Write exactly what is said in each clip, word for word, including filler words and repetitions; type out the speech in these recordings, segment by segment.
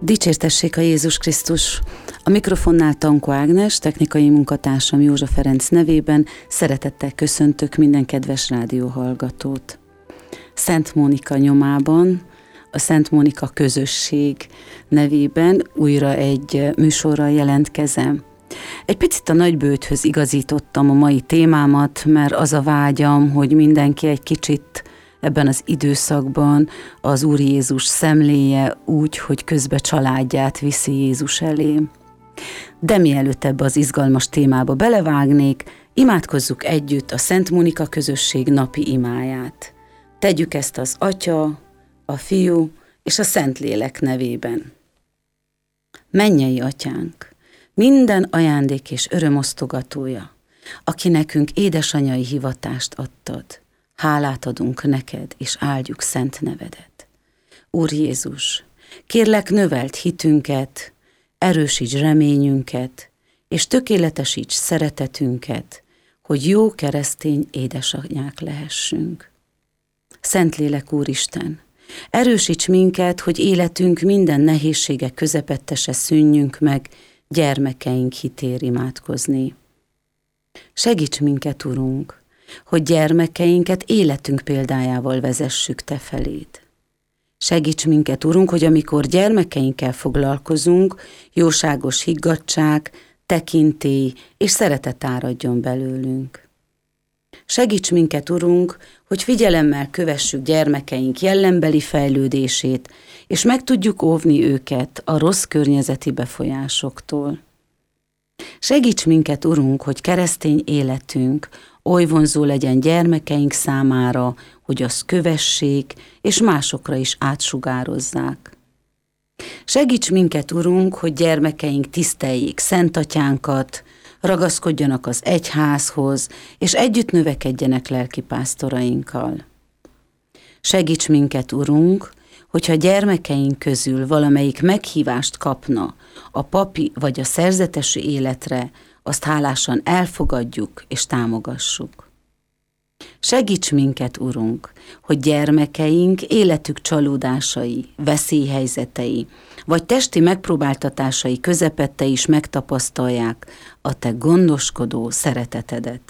Dicsértessék a Jézus Krisztus! A mikrofonnál Tankó Ágnes, technikai munkatársam Józsa Ferenc nevében szeretettel köszöntök minden kedves rádióhallgatót. Szent Mónika nyomában, a Szent Mónika közösség nevében újra egy műsorral jelentkezem. Egy picit a nagybőthöz igazítottam a mai témámat, mert az a vágyam, hogy mindenki egy kicsit ebben az időszakban az Úr Jézus szemléje úgy, hogy közbe családját viszi Jézus elé. De mielőtt ebbe az izgalmas témába belevágnék, imádkozzuk együtt a Szent Mónika közösség napi imáját. Tegyük ezt az Atya, a Fiú és a Szentlélek nevében. Mennyei Atyánk, minden ajándék és örömosztogatója, aki nekünk édesanyai hivatást adtad, hálát adunk neked, és áldjuk szent nevedet. Úr Jézus, kérlek, növeld hitünket, erősíts reményünket, és tökéletesíts szeretetünket, hogy jó keresztény édesanyák lehessünk. Szentlélek Úristen, erősíts minket, hogy életünk minden nehézsége közepette se szűnjünk meg, gyermekeink hitér imádkozni. Segíts minket, Urunk, hogy gyermekeinket életünk példájával vezessük te feléd. Segíts minket, Urunk, hogy amikor gyermekeinkkel foglalkozunk, jóságos higgadtság, tekintély és szeretet áradjon belőlünk. Segíts minket, Urunk, hogy figyelemmel kövessük gyermekeink jellembeli fejlődését, és meg tudjuk óvni őket a rossz környezeti befolyásoktól. Segíts minket, Urunk, hogy keresztény életünk oly vonzó legyen gyermekeink számára, hogy azt kövessék, és másokra is átsugározzák. Segíts minket, Urunk, hogy gyermekeink tiszteljék Szent Atyánkat, ragaszkodjanak az egyházhoz, és együtt növekedjenek lelkipásztorainkkal. Segíts minket, Urunk, hogyha gyermekeink közül valamelyik meghívást kapna a papi vagy a szerzetesi életre, azt hálásan elfogadjuk és támogassuk. Segíts minket, Urunk, hogy gyermekeink életük csalódásai, veszélyhelyzetei, vagy testi megpróbáltatásai közepette is megtapasztalják a te gondoskodó szeretetedet.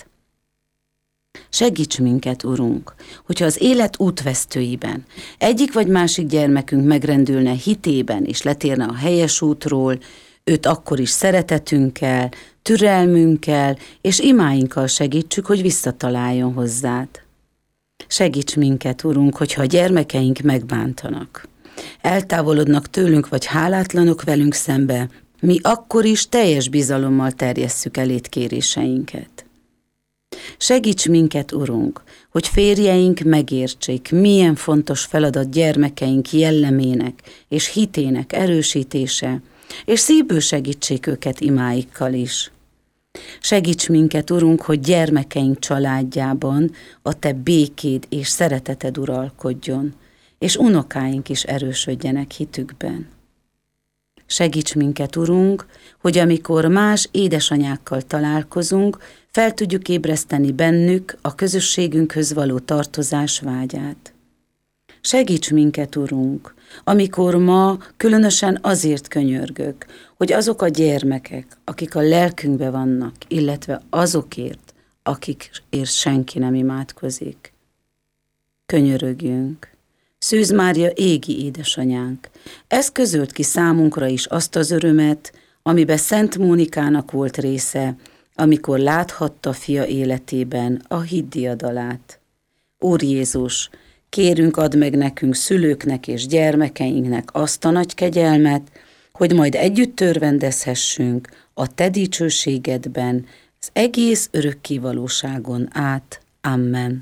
Segíts minket, Urunk, hogyha az élet útvesztőiben egyik vagy másik gyermekünk megrendülne hitében és letérne a helyes útról, őt akkor is szeretetünkkel, türelmünkkel és imáinkkal segítsük, hogy visszataláljon hozzád. Segíts minket, Urunk, hogyha a gyermekeink megbántanak, eltávolodnak tőlünk vagy hálátlanok velünk szembe, mi akkor is teljes bizalommal terjesszük eléd kéréseinket. Segíts minket, Urunk, hogy férjeink megértsék, milyen fontos feladat gyermekeink jellemének és hitének erősítése, és szívből segítsék őket imáikkal is. Segíts minket, Urunk, hogy gyermekeink családjában a te békéd és szereteted uralkodjon, és unokáink is erősödjenek hitükben. Segíts minket, Urunk, hogy amikor más édesanyákkal találkozunk, fel tudjuk ébreszteni bennük a közösségünkhöz való tartozás vágyát. Segíts minket, Urunk, amikor ma különösen azért könyörgök, hogy azok a gyermekek, akik a lelkünkbe vannak, illetve azokért, akikért senki nem imádkozik. Könyörögjünk. Szűz Mária égi édesanyánk, ez közölt ki számunkra is azt az örömet, amiben Szent Mónikának volt része, amikor láthatta fia életében a hitdiadalát. Úr Jézus, kérünk, add meg nekünk szülőknek és gyermekeinknek azt a nagy kegyelmet, hogy majd együtt örvendezhessünk a te dicsőségedben, az egész örökké valóságon át. Amen.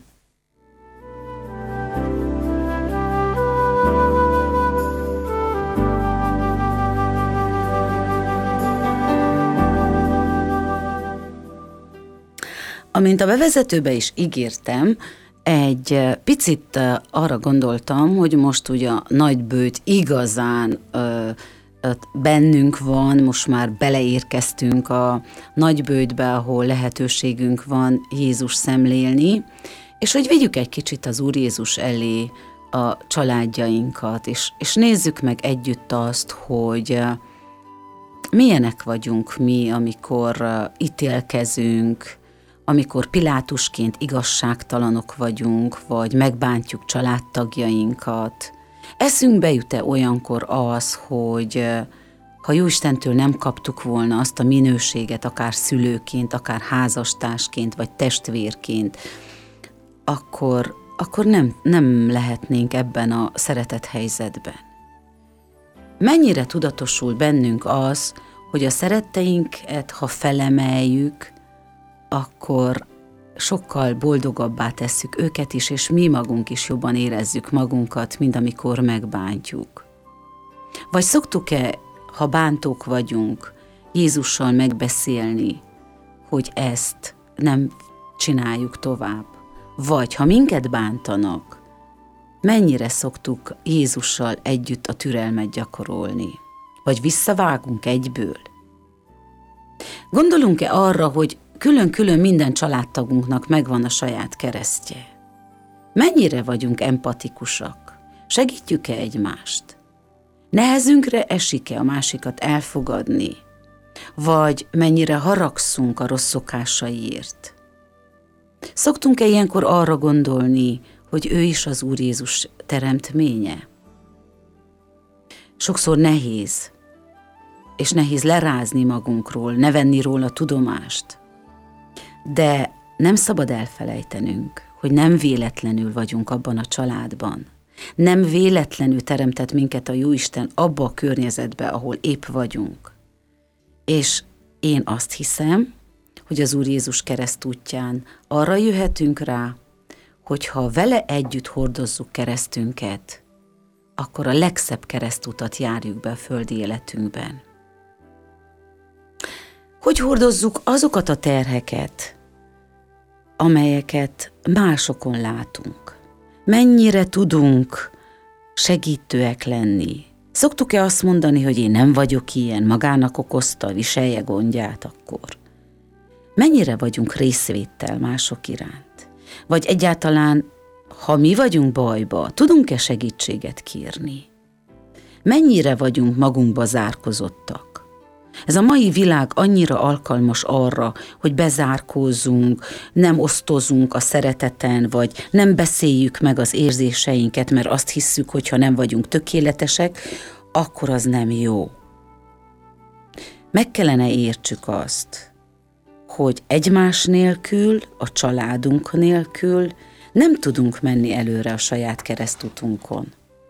Amint a bevezetőbe is ígértem, egy picit arra gondoltam, hogy most ugye a nagybőt igazán ö, ö, bennünk van, most már beleérkeztünk a nagybőtbe, ahol lehetőségünk van Jézus szemlélni, és hogy vigyük egy kicsit az Úr Jézus elé a családjainkat, és, és nézzük meg együtt azt, hogy milyenek vagyunk mi, amikor ítélkezünk, amikor Pilátusként igazságtalanok vagyunk, vagy megbántjuk családtagjainkat. Eszünkbe jut-e olyankor az, hogy ha Jóistentől nem kaptuk volna azt a minőséget, akár szülőként, akár házastársként, vagy testvérként, akkor, akkor nem, nem lehetnénk ebben a szeretet helyzetben. Mennyire tudatosul bennünk az, hogy a szeretteinket, ha felemeljük, akkor sokkal boldogabbá tesszük őket is, és mi magunk is jobban érezzük magunkat, mint amikor megbántjuk. Vagy szoktuk-e, ha bántók vagyunk, Jézussal megbeszélni, hogy ezt nem csináljuk tovább? Vagy ha minket bántanak, mennyire szoktuk Jézussal együtt a türelmet gyakorolni? Vagy visszavágunk egyből? Gondolunk-e arra, hogy külön-külön minden családtagunknak megvan a saját keresztje? Mennyire vagyunk empatikusak? Segítjük-e egymást? Nehezünkre esik-e a másikat elfogadni? Vagy mennyire haragszunk a rossz szokásaiért? Szoktunk-e ilyenkor arra gondolni, hogy ő is az Úr Jézus teremtménye? Sokszor nehéz, és nehéz lerázni magunkról, ne venni róla tudomást. De nem szabad elfelejtenünk, hogy nem véletlenül vagyunk abban a családban. Nem véletlenül teremtett minket a Jóisten abba a környezetbe, ahol épp vagyunk. És én azt hiszem, hogy az Úr Jézus keresztútján arra jöhetünk rá, hogyha vele együtt hordozzuk keresztünket, akkor a legszebb keresztutat járjuk be a földi életünkben. Hogy hordozzuk azokat a terheket, amelyeket másokon látunk? Mennyire tudunk segítőek lenni? Szoktuk-e azt mondani, hogy én nem vagyok ilyen, magának okozta, viselje gondját akkor? Mennyire vagyunk részvéttel mások iránt? Vagy egyáltalán, ha mi vagyunk bajba, tudunk-e segítséget kérni? Mennyire vagyunk magunkba zárkozottak? Ez a mai világ annyira alkalmas arra, hogy bezárkózzunk, nem osztozunk a szereteten, vagy nem beszéljük meg az érzéseinket, mert azt hisszük, hogy ha nem vagyunk tökéletesek, akkor az nem jó. Meg kellene értsük azt, hogy egymás nélkül, a családunk nélkül nem tudunk menni előre a saját keresztutunkon.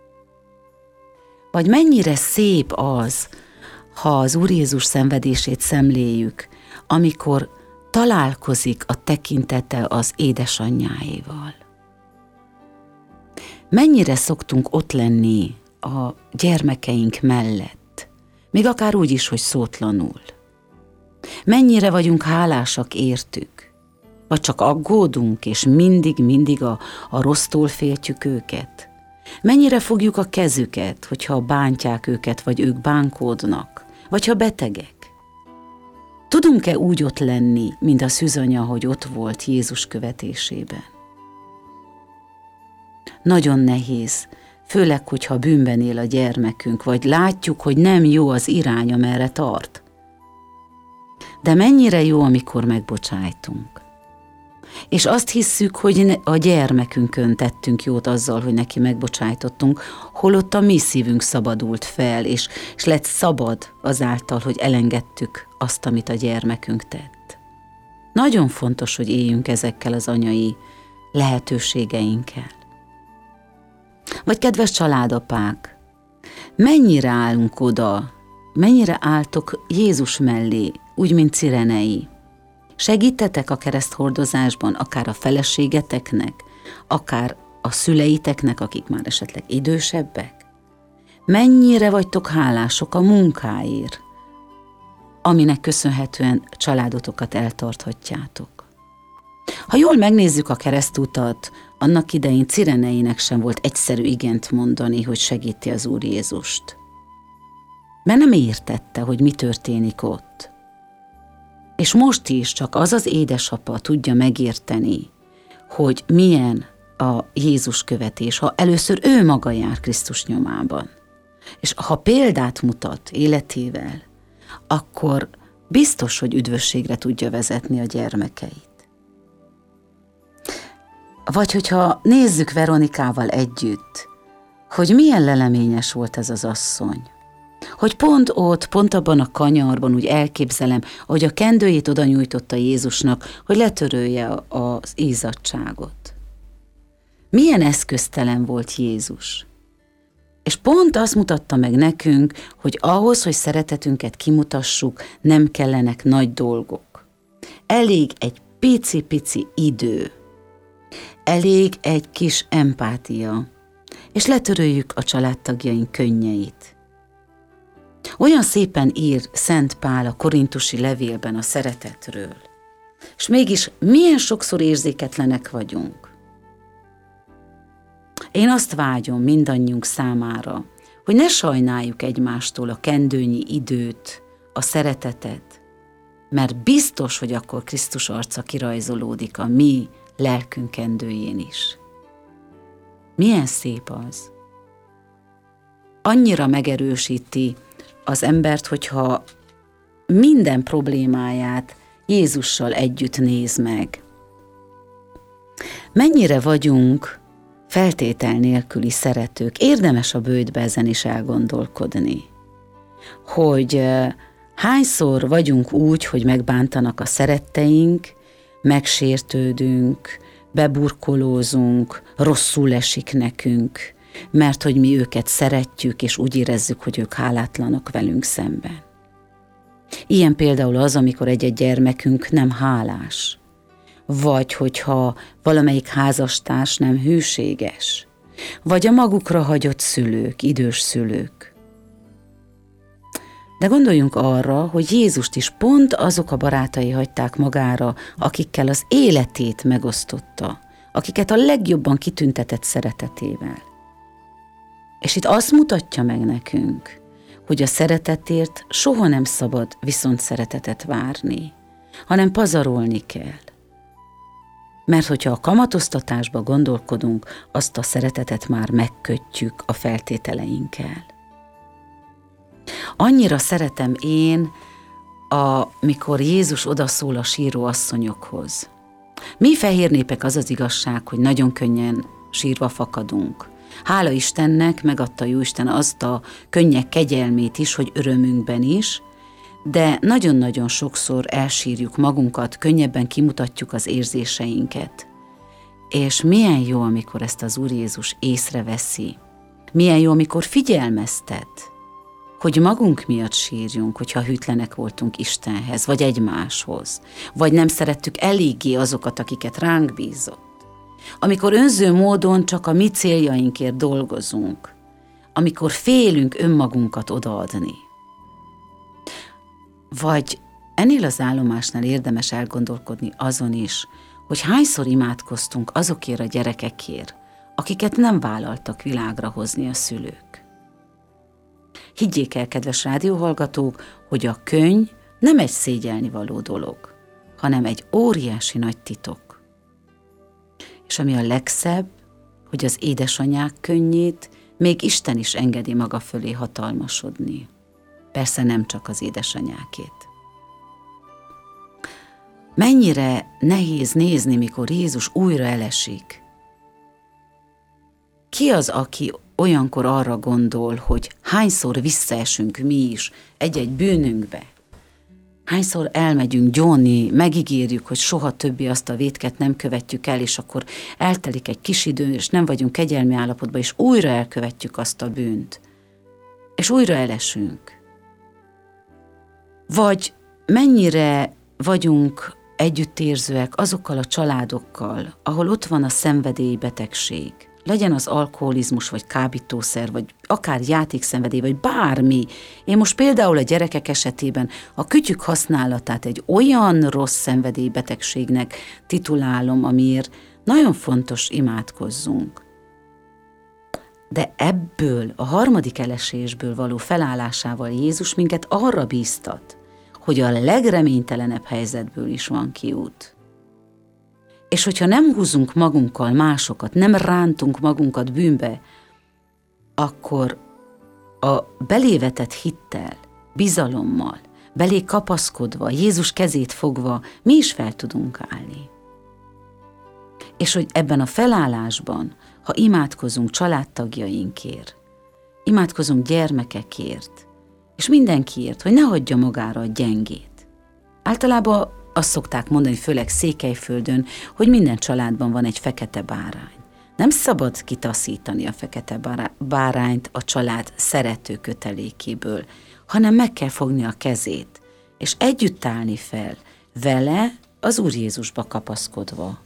Vagy mennyire szép az, ha az Úr Jézus szenvedését szemléljük, amikor találkozik a tekintete az édesanyjáéval. Mennyire szoktunk ott lenni a gyermekeink mellett, még akár úgy is, hogy szótlanul. Mennyire vagyunk hálásak értük, vagy csak aggódunk, és mindig-mindig a, a rossztól féltjük őket. Mennyire fogjuk a kezüket, hogyha bántják őket, vagy ők bánkódnak, vagy ha betegek. Tudunk-e úgy ott lenni, mint a szűzanya, hogy ott volt Jézus követésében? Nagyon nehéz, főleg, hogyha bűnben él a gyermekünk, vagy látjuk, hogy nem jó az irány, amerre tart. De mennyire jó, amikor megbocsájtunk. És azt hisszük, hogy a gyermekünkön tettünk jót azzal, hogy neki megbocsájtottunk, holott a mi szívünk szabadult fel, és, és lett szabad azáltal, hogy elengedtük azt, amit a gyermekünk tett. Nagyon fontos, hogy éljünk ezekkel az anyai lehetőségeinkkel. Vagy kedves családapák, mennyire állunk oda, mennyire álltok Jézus mellé, úgy, mint Cirenei? Segítetek a kereszthordozásban, akár a feleségeteknek, akár a szüleiteknek, akik már esetleg idősebbek? Mennyire vagytok hálások a munkáért, aminek köszönhetően családotokat eltarthatjátok? Ha jól megnézzük a keresztutat, annak idején Cireneinek sem volt egyszerű igent mondani, hogy segíti az Úr Jézust. Mert nem értette, hogy mi történik ott. És most is csak az az édesapa tudja megérteni, hogy milyen a Jézus követés, ha először ő maga jár Krisztus nyomában, és ha példát mutat életével, akkor biztos, hogy üdvösségre tudja vezetni a gyermekeit. Vagy hogyha nézzük Veronikával együtt, hogy milyen leleményes volt ez az asszony. Hogy pont ott, pont abban a kanyarban úgy elképzelem, ahogy a kendőjét oda nyújtotta Jézusnak, hogy letörölje az izzadtságot. Milyen eszköztelen volt Jézus. És pont azt mutatta meg nekünk, hogy ahhoz, hogy szeretetünket kimutassuk, nem kellenek nagy dolgok. Elég egy pici-pici idő. Elég egy kis empátia, és letöröljük a családtagjaink könnyeit. Olyan szépen ír Szent Pál a korintusi levélben a szeretetről, és mégis milyen sokszor érzéketlenek vagyunk. Én azt vágyom mindannyiunk számára, hogy ne sajnáljuk egymástól a kendőnyi időt, a szeretetet, mert biztos, hogy akkor Krisztus arca kirajzolódik a mi lelkünk kendőjén is. Milyen szép az! Annyira megerősíti az embert, hogyha minden problémáját Jézussal együtt néz meg. Mennyire vagyunk feltétel nélküli szeretők, érdemes a bőjtbe ezen is elgondolkodni, hogy hányszor vagyunk úgy, hogy megbántanak a szeretteink, megsértődünk, beburkolózunk, rosszul esik nekünk, mert hogy mi őket szeretjük, és úgy érezzük, hogy ők hálátlanok velünk szemben. Ilyen például az, amikor egy-egy gyermekünk nem hálás, vagy hogyha valamelyik házastárs nem hűséges, vagy a magukra hagyott szülők, idős szülők. De gondoljunk arra, hogy Jézust is pont azok a barátai hagyták magára, akikkel az életét megosztotta, akiket a legjobban kitüntetett szeretetével. És itt azt mutatja meg nekünk, hogy a szeretetért soha nem szabad viszont szeretetet várni, hanem pazarolni kell. Mert hogyha a kamatoztatásba gondolkodunk, azt a szeretetet már megkötjük a feltételeinkkel. Annyira szeretem én, amikor Jézus odaszól a síró asszonyokhoz. Mi fehér népek, az az igazság, hogy nagyon könnyen sírva fakadunk. Hála Istennek megadta Jóisten azt a könnyek kegyelmét is, hogy örömünkben is, de nagyon-nagyon sokszor elsírjuk magunkat, könnyebben kimutatjuk az érzéseinket. És milyen jó, amikor ezt az Úr Jézus észreveszi. Milyen jó, amikor figyelmeztet, hogy magunk miatt sírjunk, hogyha hűtlenek voltunk Istenhez, vagy egymáshoz, vagy nem szerettük eléggé azokat, akiket ránk bízott. Amikor önző módon csak a mi céljainkért dolgozunk, amikor félünk önmagunkat odaadni. Vagy ennél az állomásnál érdemes elgondolkodni azon is, hogy hányszor imádkoztunk azokért a gyerekekért, akiket nem vállaltak világra hozni a szülők. Higgyék el, kedves rádióhallgatók, hogy a könny nem egy szégyelnivaló dolog, hanem egy óriási nagy titok. És ami a legszebb, hogy az édesanyák könnyét még Isten is engedi maga fölé hatalmasodni. Persze nem csak az édesanyákét. Mennyire nehéz nézni, mikor Jézus újra elesik. Ki az, aki olyankor arra gondol, hogy hányszor visszaesünk mi is egy-egy bűnünkbe? Hányszor elmegyünk gyónni, megígérjük, hogy soha többé azt a vétket nem követjük el, és akkor eltelik egy kis idő, és nem vagyunk kegyelmi állapotban, és újra elkövetjük azt a bűnt. És újra elesünk. Vagy mennyire vagyunk együttérzőek azokkal a családokkal, ahol ott van a szenvedélybetegség. Legyen az alkoholizmus, vagy kábítószer, vagy akár játékszenvedély, vagy bármi. Én most például a gyerekek esetében a kütyük használatát egy olyan rossz szenvedélybetegségnek titulálom, amiért nagyon fontos imádkozzunk. De ebből, a harmadik elesésből való felállásával Jézus minket arra bíztat, hogy a legreménytelenebb helyzetből is van kiút. És hogyha nem húzunk magunkkal másokat, nem rántunk magunkat bűnbe, akkor a belévetett hittel, bizalommal, belé kapaszkodva, Jézus kezét fogva mi is fel tudunk állni. És hogy ebben a felállásban, ha imádkozunk családtagjainkért, imádkozunk gyermekekért, és mindenkiért, hogy ne hagyja magára a gyengét. Általában azt szokták mondani, főleg Székelyföldön, hogy minden családban van egy fekete bárány. Nem szabad kitaszítani a fekete bárányt a család szerető kötelékéből, hanem meg kell fogni a kezét, és együtt állni fel, vele az Úr Jézusba kapaszkodva.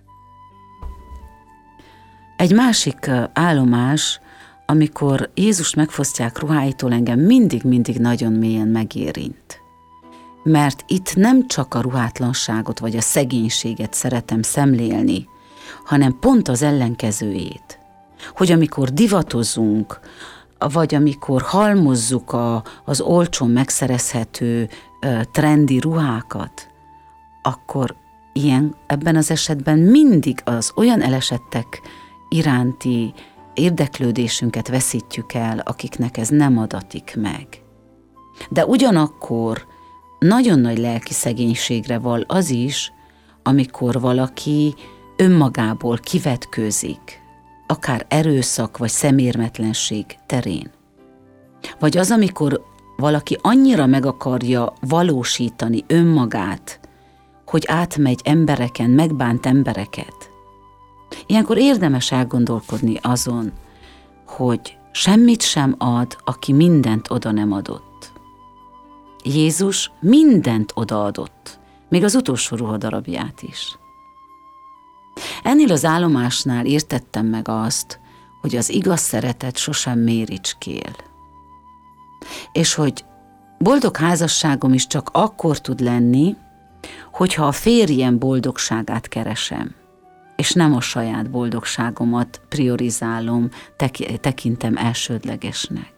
Egy másik állomás, amikor Jézus megfosztják ruháitól, engem mindig-mindig nagyon mélyen megérint. Mert itt nem csak a ruhátlanságot vagy a szegénységet szeretem szemlélni, hanem pont az ellenkezőjét. Hogy amikor divatozunk, vagy amikor halmozzuk a, az olcsón megszerezhető trendi ruhákat, akkor ilyen, ebben az esetben mindig az olyan elesettek iránti érdeklődésünket veszítjük el, akiknek ez nem adatik meg. De ugyanakkor nagyon nagy lelki szegénységre val az is, amikor valaki önmagából kivetkőzik, akár erőszak vagy szemérmetlenség terén. Vagy az, amikor valaki annyira meg akarja valósítani önmagát, hogy átmegy embereken, megbánt embereket. Ilyenkor érdemes elgondolkodni azon, hogy semmit sem ad, aki mindent oda nem adott. Jézus mindent odaadott, még az utolsó ruhadarabját is. Ennél az állomásnál értettem meg azt, hogy az igaz szeretet sosem méricskél. És hogy boldog házasságom is csak akkor tud lenni, hogyha a férjem boldogságát keresem, és nem a saját boldogságomat priorizálom, tek- tekintem elsődlegesnek.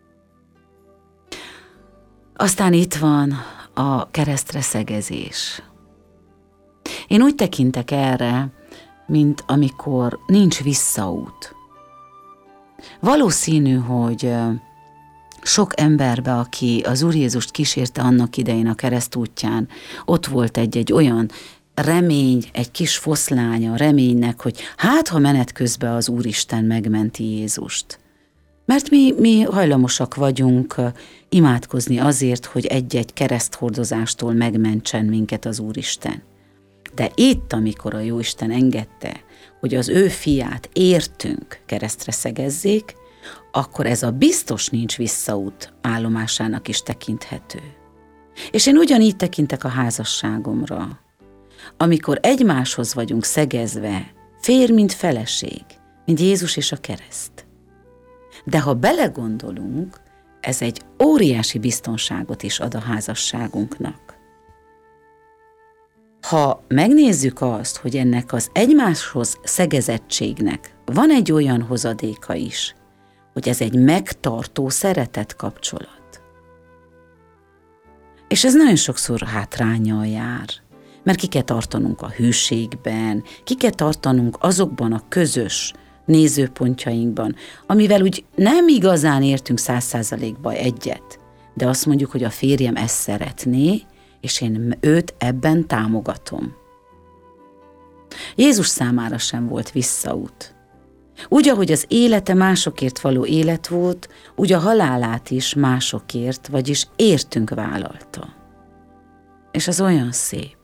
Aztán itt van a keresztre szegezés. Én úgy tekintek erre, mint amikor nincs visszaút. Valószínű, hogy sok emberbe, aki az Úr Jézust kísérte annak idején a keresztútján, ott volt egy-egy olyan remény, egy kis foszlánya a reménynek, hogy hát, ha menet közben az Úristen megmenti Jézust. Mert mi, mi hajlamosak vagyunk imádkozni azért, hogy egy-egy kereszthordozástól megmentsen minket az Úristen. De itt, amikor a Jóisten engedte, hogy az ő fiát értünk keresztre szegezzék, akkor ez a biztos nincs visszaút állomásának is tekinthető. És én ugyanígy tekintek a házasságomra. Amikor egymáshoz vagyunk szegezve, férj, mint feleség, mint Jézus és a kereszt. De ha belegondolunk, ez egy óriási biztonságot is ad a házasságunknak. Ha megnézzük azt, hogy ennek az egymáshoz szegezettségnek van egy olyan hozadéka is, hogy ez egy megtartó szeretet kapcsolat. És ez nagyon sokszor hátránnyal jár, mert ki kell tartanunk a hűségben, ki kell tartanunk azokban a közös nézőpontjainkban, amivel úgy nem igazán értünk száz százalékba egyet, de azt mondjuk, hogy a férjem ezt szeretné, és én őt ebben támogatom. Jézus számára sem volt visszaút. Úgy, ahogy az élete másokért való élet volt, úgy a halálát is másokért, vagyis értünk vállalta. És az olyan szép.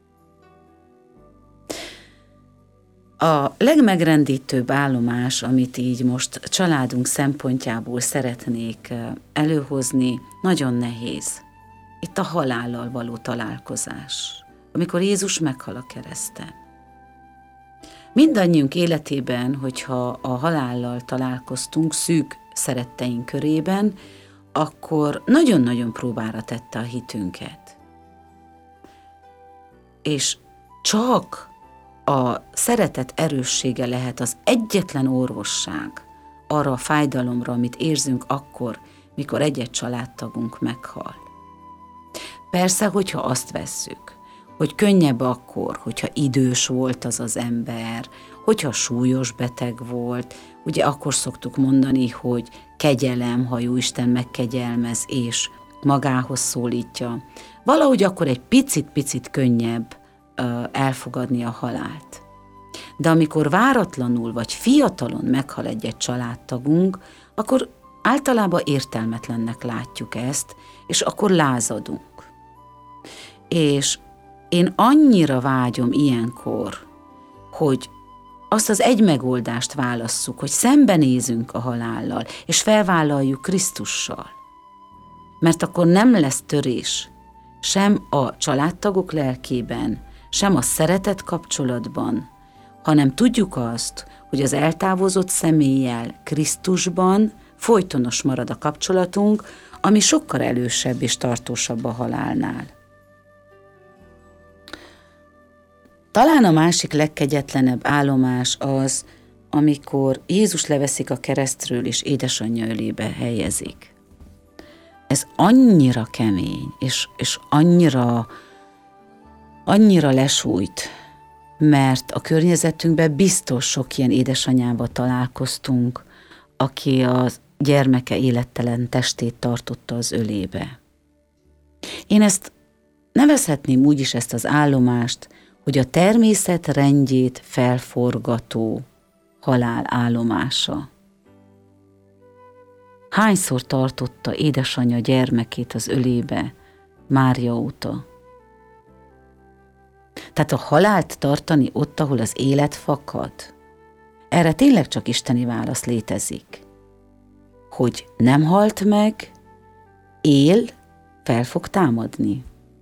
A legmegrendítőbb állomás, amit így most családunk szempontjából szeretnék előhozni, nagyon nehéz. Itt a halállal való találkozás, amikor Jézus meghal a kereszten. Mindannyiunk életében, hogyha a halállal találkoztunk szűk szeretteink körében, akkor nagyon-nagyon próbára tette a hitünket. És csak a szeretet erőssége lehet az egyetlen orvosság arra a fájdalomra, amit érzünk akkor, mikor egy-egy családtagunk meghal. Persze, hogyha azt vesszük, hogy könnyebb akkor, hogyha idős volt az az ember, hogyha súlyos beteg volt, ugye akkor szoktuk mondani, hogy kegyelem, ha Jóisten megkegyelmez és magához szólítja. Valahogy akkor egy picit-picit könnyebb uh, elfogadni a halált. De amikor váratlanul vagy fiatalon meghal egy-egy családtagunk, akkor általában értelmetlennek látjuk ezt, és akkor lázadunk. És én annyira vágyom ilyenkor, hogy azt az egy megoldást válasszuk, hogy szembenézünk a halállal, és felvállaljuk Krisztussal. Mert akkor nem lesz törés sem a családtagok lelkében, sem a szeretet kapcsolatban, hanem tudjuk azt, hogy az eltávozott személlyel Krisztusban folytonos marad a kapcsolatunk, ami sokkal elősebb és tartósabb a halálnál. Talán a másik legkegyetlenebb állomás az, amikor Jézus leveszik a keresztről, és édesanyja ölébe helyezik. Ez annyira kemény, és, és annyira, annyira lesújt, mert a környezetünkben biztos sok ilyen édesanyával találkoztunk, aki a gyermeke élettelen testét tartotta az ölébe. Én ezt nevezhetném úgy is, ezt az állomást, hogy a természet rendjét felforgató halál állomása. Hányszor tartotta édesanyja gyermekét az ölébe Mária óta? Tehát a halált tartani ott, ahol az élet fakad? Erre tényleg csak isteni válasz létezik. Hogy nem halt meg, él, fel fog támadni.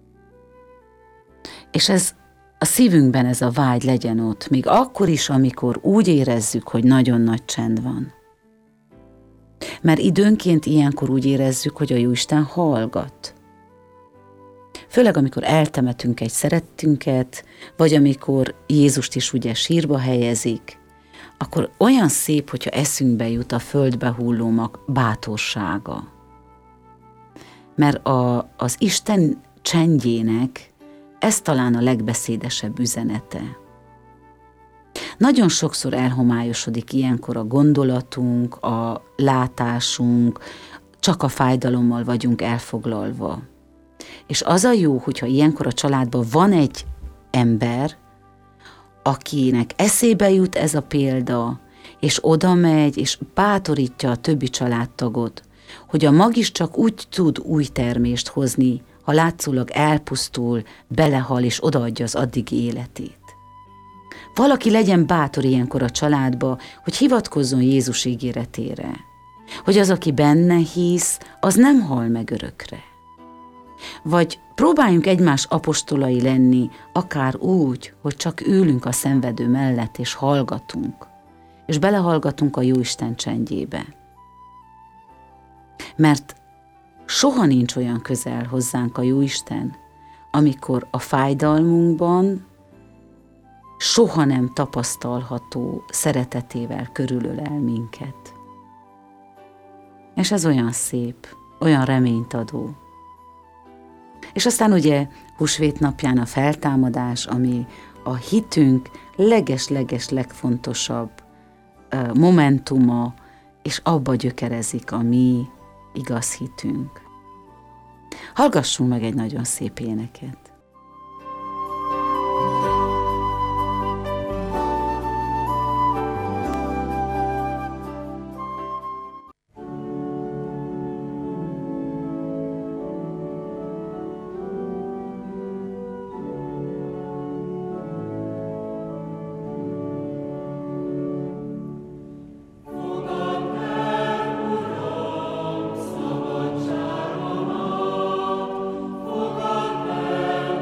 És ez a szívünkben ez a vágy legyen ott, még akkor is, amikor úgy érezzük, hogy nagyon nagy csend van. Mert időnként ilyenkor úgy érezzük, hogy a Jóisten hallgat. Főleg, amikor eltemetünk egy szerettünket, vagy amikor Jézust is ugye sírba helyezik, akkor olyan szép, hogyha eszünkbe jut a földbe hulló bátorsága. Mert a, az Isten csendjének ez talán a legbeszédesebb üzenete. Nagyon sokszor elhomályosodik ilyenkor a gondolatunk, a látásunk, csak a fájdalommal vagyunk elfoglalva. És az a jó, hogyha ilyenkor a családban van egy ember, akinek eszébe jut ez a példa, és oda megy, és bátorítja a többi családtagot, hogy a mag is csak úgy tud új termést hozni, ha látszólag elpusztul, belehal és odaadja az addigi életét. Valaki legyen bátor ilyenkor a családba, hogy hivatkozzon Jézus ígéretére, hogy az, aki benne hisz, az nem hal meg örökre. Vagy próbáljunk egymás apostolai lenni, akár úgy, hogy csak ülünk a szenvedő mellett és hallgatunk, és belehallgatunk a Jóisten csendjébe. Mert soha nincs olyan közel hozzánk a Jóisten, amikor a fájdalmunkban soha nem tapasztalható szeretetével körülölel minket. És ez olyan szép, olyan reményt adó. És aztán ugye húsvét napján a feltámadás, ami a hitünk leges-leges legfontosabb uh, momentuma, és abba gyökerezik a mi igaz hitünk. Hallgassunk meg egy nagyon szép éneket. Fogadj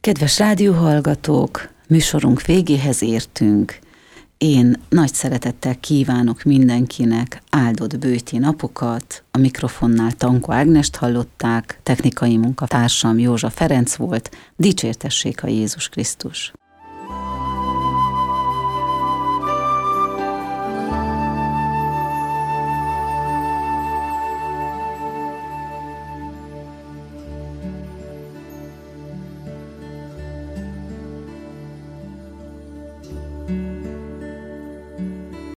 Kedves rádióhallgatók, műsorunk végéhez értünk. Én nagy szeretettel kívánok mindenkinek áldott bőti napokat. A mikrofonnál Tankó Ágnest hallották, technikai munkatársam Józsa Ferenc volt. Dicsértessék a Jézus Krisztus!